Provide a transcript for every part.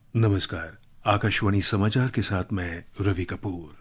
नमस्कार। आकाशवाणी समाचार के साथ मैं रवि कपूर।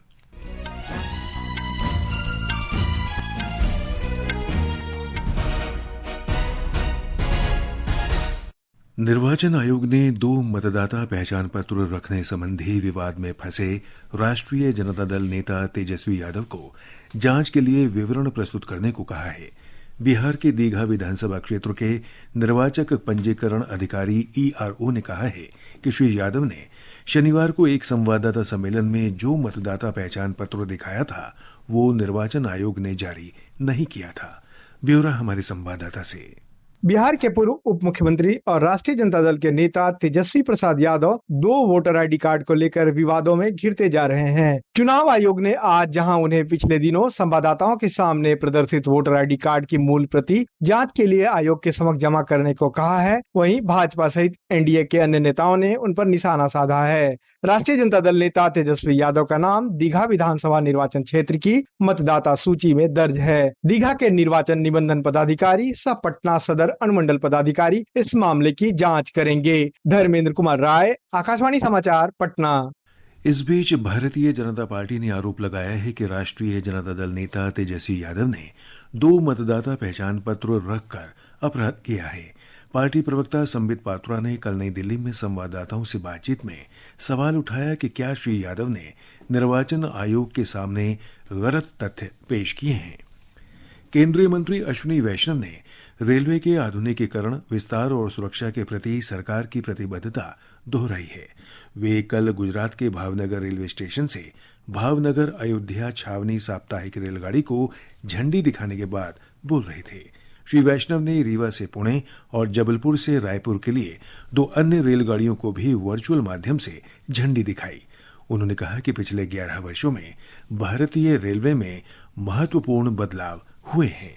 निर्वाचन आयोग ने 2 मतदाता पहचान पत्र रखने संबंधी विवाद में फंसे राष्ट्रीय जनता दल नेता तेजस्वी यादव को जांच के लिए विवरण प्रस्तुत करने को कहा है। बिहार के दीघा विधानसभा क्षेत्र के निर्वाचक पंजीकरण अधिकारी ईआरओ ने कहा है कि श्री यादव ने शनिवार को एक संवाददाता सम्मेलन में जो मतदाता पहचान पत्र दिखाया था वो निर्वाचन आयोग ने जारी नहीं किया था। ब्यौरा हमारे संवाददाता से। बिहार के पूर्व उप मुख्यमंत्री और राष्ट्रीय जनता दल के नेता Tejashwi Prasad Yadav 2 voter ID card को लेकर विवादों में घिरते जा रहे हैं। चुनाव आयोग ने आज जहां उन्हें पिछले दिनों संवाददाताओं के सामने प्रदर्शित वोटर आईडी कार्ड की मूल प्रति जांच के लिए आयोग के समक्ष जमा करने को कहा है, वहीं भाजपा सहित एनडीए के अन्य नेताओं ने उन पर निशाना साधा है। राष्ट्रीय जनता दल नेता तेजस्वी यादव का नाम दीघा विधानसभा निर्वाचन क्षेत्र की मतदाता सूची में दर्ज है। दीघा के निर्वाचन निबंधन पदाधिकारी सह पटना सदर अनुमंडल पदाधिकारी इस मामले की जांच करेंगे। धर्मेंद्र कुमार राय, आकाशवाणी समाचार, पटना। इस बीच भारतीय जनता पार्टी ने आरोप लगाया है कि राष्ट्रीय जनता दल नेता तेजस्वी यादव ने 2 मतदाता पहचान पत्र रखकर अपराध किया है। पार्टी प्रवक्ता संबित पात्रा ने कल नई दिल्ली में संवाददाताओं से बातचीत में सवाल उठाया कि क्या श्री यादव ने निर्वाचन आयोग के सामने गलत तथ्य पेश किए हैं। केंद्रीय मंत्री अश्विनी वैष्णव ने रेलवे के आधुनिकीकरण, विस्तार और सुरक्षा के प्रति सरकार की प्रतिबद्धता दोहराई है। वे कल गुजरात के भावनगर रेलवे स्टेशन से भावनगर अयोध्या छावनी साप्ताहिक रेलगाड़ी को झंडी दिखाने के बाद बोल रहे थे। श्री वैष्णव ने रीवा से पुणे और जबलपुर से रायपुर के लिए 2 अन्य रेलगाड़ियों को भी वर्चुअल माध्यम से झंडी दिखाई। उन्होंने कहा कि पिछले 11 वर्षों में भारतीय रेलवे में महत्वपूर्ण बदलाव हुए हैं।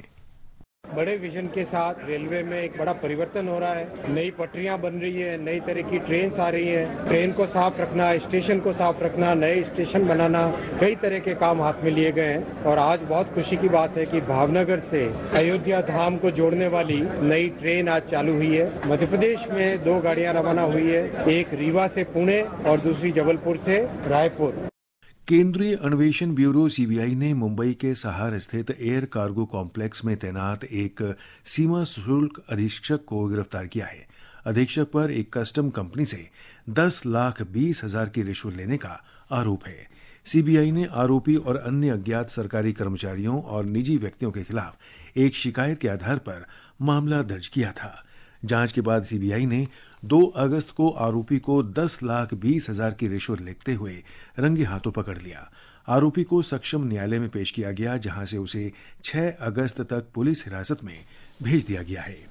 बड़े विजन के साथ रेलवे में एक बड़ा परिवर्तन हो रहा है। नई पटरियां बन रही है, नई तरह की ट्रेन आ रही है। ट्रेन को साफ रखना, स्टेशन को साफ रखना, नए स्टेशन बनाना, कई तरह के काम हाथ में लिए गए हैं। और आज बहुत खुशी की बात है कि भावनगर से अयोध्या धाम को जोड़ने वाली नई ट्रेन आज चालू हुई है। मध्य प्रदेश में 2 गाड़ियां रवाना हुई है, एक रीवा से पुणे और दूसरी जबलपुर से रायपुर। केंद्रीय अन्वेषण ब्यूरो सीबीआई ने मुंबई के सहार स्थित एयर कार्गो कॉम्प्लेक्स में तैनात एक सीमा शुल्क अधीक्षक को गिरफ्तार किया है। अधीक्षक पर एक कस्टम कंपनी से 10,20,000 की रिश्वत लेने का आरोप है। सीबीआई ने आरोपी और अन्य अज्ञात सरकारी कर्मचारियों और निजी व्यक्तियों के खिलाफ एक शिकायत के आधार पर मामला दर्ज किया था। जांच के बाद सीबीआई ने 2 अगस्त को आरोपी को 10,20,000 की रिश्वत लेते हुए रंगे हाथों पकड़ लिया। आरोपी को सक्षम न्यायालय में पेश किया गया, जहां से उसे 6 अगस्त तक पुलिस हिरासत में भेज दिया गया है।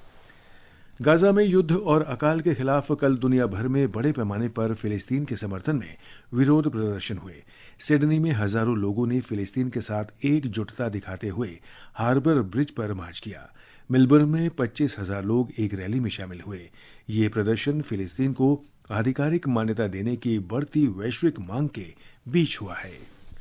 गाजा में युद्ध और अकाल के खिलाफ कल दुनिया भर में बड़े पैमाने पर फिलिस्तीन के समर्थन में विरोध प्रदर्शन हुए। सिडनी में हजारों लोगों ने फिलिस्तीन के साथ एकजुटता दिखाते हुए हार्बर ब्रिज पर मार्च किया। मेलबर्न में 25,000 लोग एक रैली में शामिल हुए। ये प्रदर्शन फिलिस्तीन को आधिकारिक मान्यता देने की बढ़ती वैश्विक मांग के बीच हुआ है।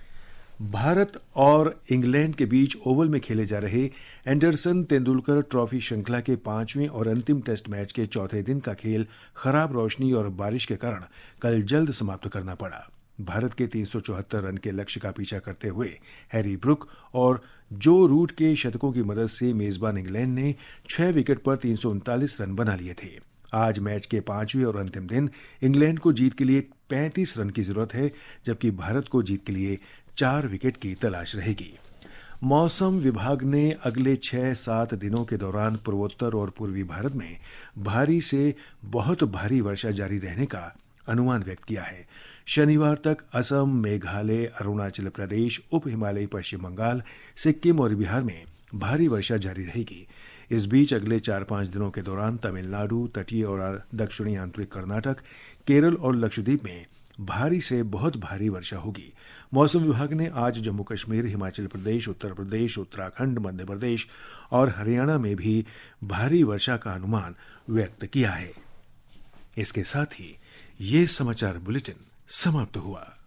भारत और इंग्लैंड के बीच ओवल में खेले जा रहे एंडरसन तेंदुलकर ट्रॉफी श्रृंखला के 5वें और अंतिम टेस्ट मैच के चौथे दिन का खेल खराब रोशनी और बारिश के कारण कल जल्द समाप्त करना पड़ा। भारत के 374 रन के लक्ष्य का पीछा करते हुए हैरी ब्रुक और जो रूट के शतकों की मदद से मेजबान इंग्लैंड ने 6 विकेट पर 339 रन बना लिए थे। आज मैच के 5वें और अंतिम दिन इंग्लैंड को जीत के लिए 35 रन की जरूरत है, जबकि भारत को जीत के लिए 4 विकेट की तलाश रहेगी। मौसम विभाग ने अगले 6-7 दिनों के दौरान पूर्वोत्तर और पूर्वी भारत में भारी से बहुत भारी वर्षा जारी रहने का अनुमान व्यक्त किया है। शनिवार तक असम, मेघालय, अरुणाचल प्रदेश, उप हिमालयी पश्चिम बंगाल, सिक्किम और बिहार में भारी वर्षा जारी रहेगी। इस बीच अगले 4-5 दिनों के दौरान तमिलनाडु, तटीय और दक्षिणी आंतरिक कर्नाटक, केरल और लक्षद्वीप में भारी से बहुत भारी वर्षा होगी। मौसम विभाग ने आज जम्मू कश्मीर, हिमाचल प्रदेश, उत्तर प्रदेश, उत्तराखंड, मध्य प्रदेश और हरियाणा में भी भारी वर्षा का अनुमान व्यक्त किया है। इसके साथ ही ये समाचार बुलेटिन समाप्त हुआ।